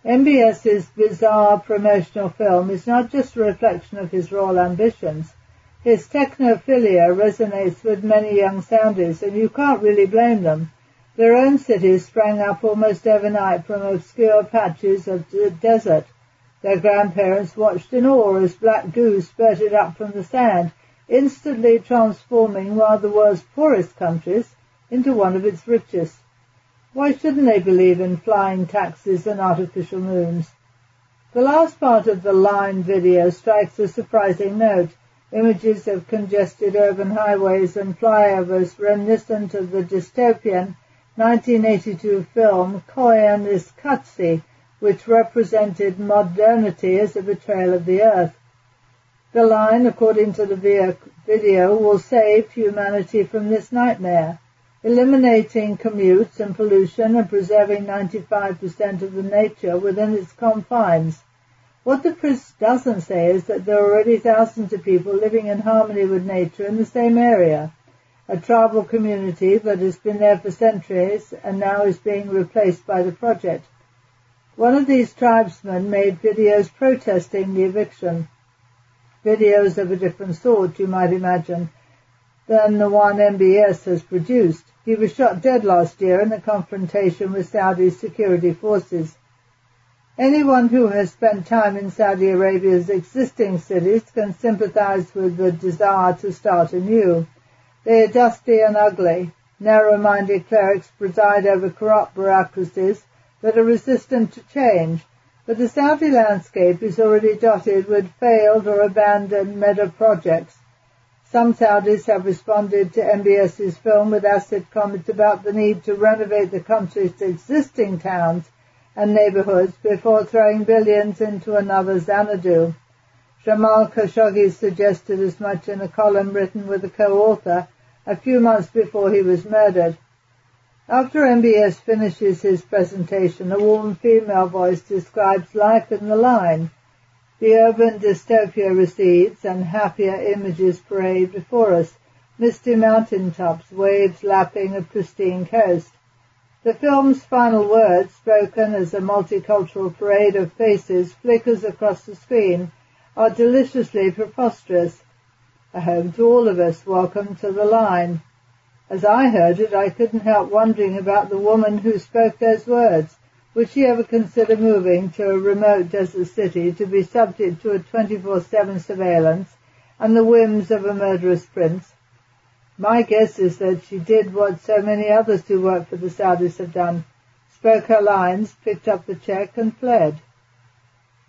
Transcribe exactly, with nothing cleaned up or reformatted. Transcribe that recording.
MBS's bizarre promotional film is not just a reflection of his royal ambitions. His technophilia resonates with many young Saudis, and you can't really blame them. Their own cities sprang up almost overnight from obscure patches of the desert. Their grandparents watched in awe as black goo spurted up from the sand, instantly transforming one of the world's poorest countries into one of its richest. Why shouldn't they believe in flying taxis and artificial moons? The last part of the Line video strikes a surprising note. Images of congested urban highways and flyovers reminiscent of the dystopian nineteen eighty-two film Koyaanisqatsi, which represented modernity as a betrayal of the earth. The Line, according to the video, will save humanity from this nightmare, eliminating commutes and pollution and preserving ninety-five percent of the nature within its confines. What the press doesn't say is that there are already thousands of people living in harmony with nature in the same area, a tribal community that has been there for centuries and now is being replaced by the project. One of these tribesmen made videos protesting the eviction, videos of a different sort, you might imagine, than the one M B S has produced. He was shot dead last year in a confrontation with Saudi security forces. Anyone who has spent time in Saudi Arabia's existing cities can sympathize with the desire to start anew. They are dusty and ugly. Narrow-minded clerics preside over corrupt bureaucracies that are resistant to change, but the Saudi landscape is already dotted with failed or abandoned mega projects. Some Saudis have responded to MBS's film with acid comments about the need to renovate the country's existing towns and neighborhoods before throwing billions into another Xanadu. Jamal Khashoggi suggested as much in a column written with a co-author a few months before he was murdered. After M B S finishes his presentation, a warm female voice describes life in the Line. The urban dystopia recedes and happier images parade before us, misty mountaintops, waves lapping a pristine coast. The film's final words, spoken as a multicultural parade of faces flickers across the screen, are deliciously preposterous. A home to all of us, welcome to the Line. As I heard it, I couldn't help wondering about the woman who spoke those words. Would she ever consider moving to a remote desert city to be subject to a twenty-four seven surveillance and the whims of a murderous prince? My guess is that she did what so many others who work for the Saudis have done, spoke her lines, picked up the check and fled.